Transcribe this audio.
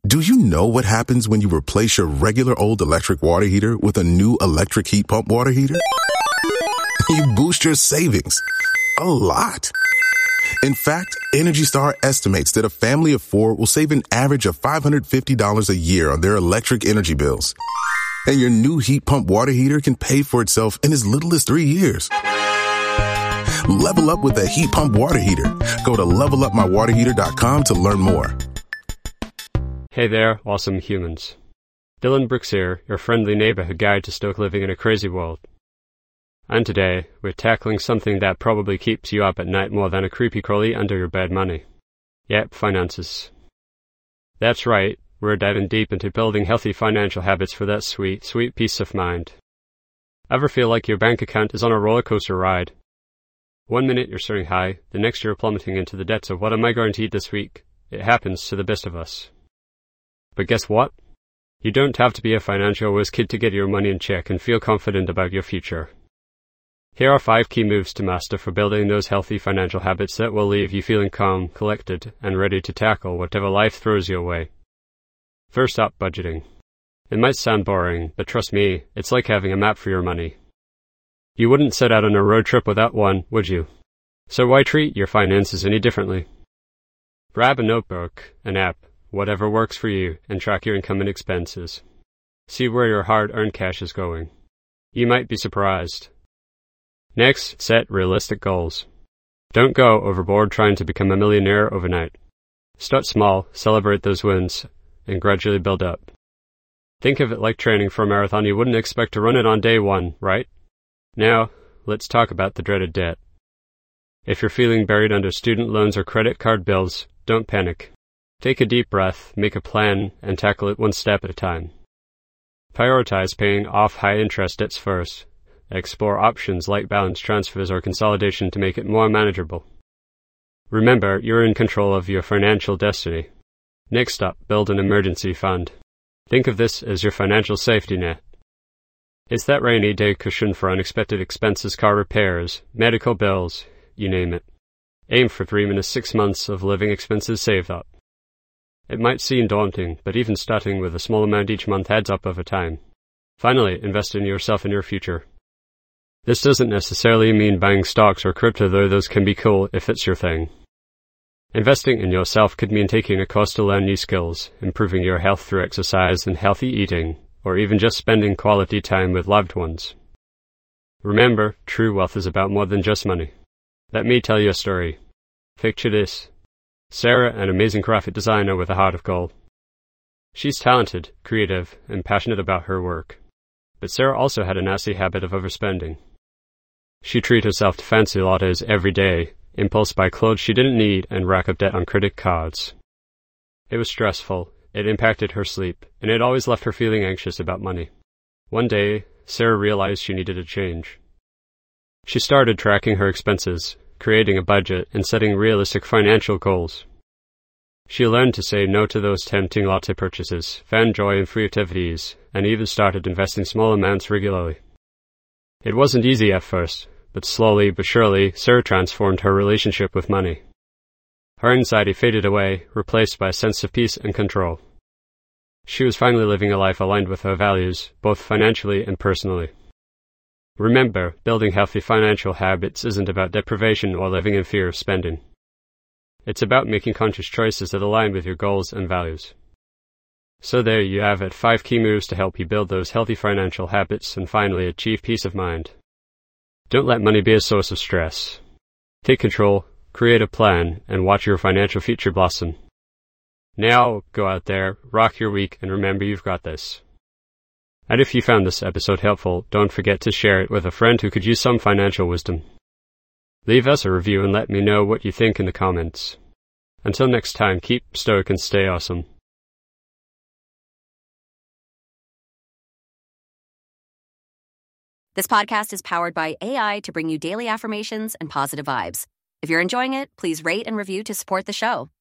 Do you know what happens when you replace your regular old electric water heater with a new electric heat pump water heater? You boost your savings a lot. In fact, Energy Star estimates that a family of 4 will save an average of $550 a year on their electric energy bills. And your new heat pump water heater can pay for itself in as little as 3 years. Level up with a heat pump water heater. Go to levelupmywaterheater.com to learn more. Hey there, awesome humans. Dylan Brooks here, your friendly neighborhood guide to stoke living in a crazy world. And today, we're tackling something that probably keeps you up at night more than a creepy crawly under your bed money. Yep, finances. That's right, we're diving deep into building healthy financial habits for that sweet, sweet peace of mind. Ever feel like your bank account is on a roller coaster ride? 1 minute you're soaring high, the next you're plummeting into the depths of what am I going to eat this week? It happens to the best of us. But guess what? You don't have to be a financial whiz kid to get your money in check and feel confident about your future. Here are 5 key moves to master for building those healthy financial habits that will leave you feeling calm, collected, and ready to tackle whatever life throws your way. First up, budgeting. It might sound boring, but trust me, it's like having a map for your money. You wouldn't set out on a road trip without one, would you? So why treat your finances any differently? Grab a notebook, an app, whatever works for you, and track your income and expenses. See where your hard-earned cash is going. You might be surprised. Next, set realistic goals. Don't go overboard trying to become a millionaire overnight. Start small, celebrate those wins, and gradually build up. Think of it like training for a marathon. You wouldn't expect to run it on day 1, right? Now, let's talk about the dreaded debt. If you're feeling buried under student loans or credit card bills, don't panic. Take a deep breath, make a plan, and tackle it one step at a time. Prioritize paying off high-interest debts first. Explore options like balance transfers or consolidation to make it more manageable. Remember, you're in control of your financial destiny. Next up, build an emergency fund. Think of this as your financial safety net. It's that rainy day cushion for unexpected expenses, car repairs, medical bills, you name it. Aim for 3 to 6 months of living expenses saved up. It might seem daunting, but even starting with a small amount each month adds up over time. Finally, invest in yourself and your future. This doesn't necessarily mean buying stocks or crypto, though those can be cool if it's your thing. Investing in yourself could mean taking a course to learn new skills, improving your health through exercise and healthy eating, or even just spending quality time with loved ones. Remember, true wealth is about more than just money. Let me tell you a story. Picture this. Sarah, an amazing graphic designer with a heart of gold. She's talented, creative, and passionate about her work. But Sarah also had a nasty habit of overspending. She treated herself to fancy lattes every day, impulse buy clothes she didn't need, and rack up debt on credit cards. It was stressful, it impacted her sleep, and it always left her feeling anxious about money. One day, Sarah realized she needed a change. She started tracking her expenses, creating a budget, and setting realistic financial goals. She learned to say no to those tempting latte purchases, found joy in free activities, and even started investing small amounts regularly. It wasn't easy at first, but slowly but surely, Sarah transformed her relationship with money. Her anxiety faded away, replaced by a sense of peace and control. She was finally living a life aligned with her values, both financially and personally. Remember, building healthy financial habits isn't about deprivation or living in fear of spending. It's about making conscious choices that align with your goals and values. So there you have it, 5 key moves to help you build those healthy financial habits and finally achieve peace of mind. Don't let money be a source of stress. Take control, create a plan, and watch your financial future blossom. Now, go out there, rock your week, and remember you've got this. And if you found this episode helpful, don't forget to share it with a friend who could use some financial wisdom. Leave us a review and let me know what you think in the comments. Until next time, keep stoic and stay awesome. This podcast is powered by AI to bring you daily affirmations and positive vibes. If you're enjoying it, please rate and review to support the show.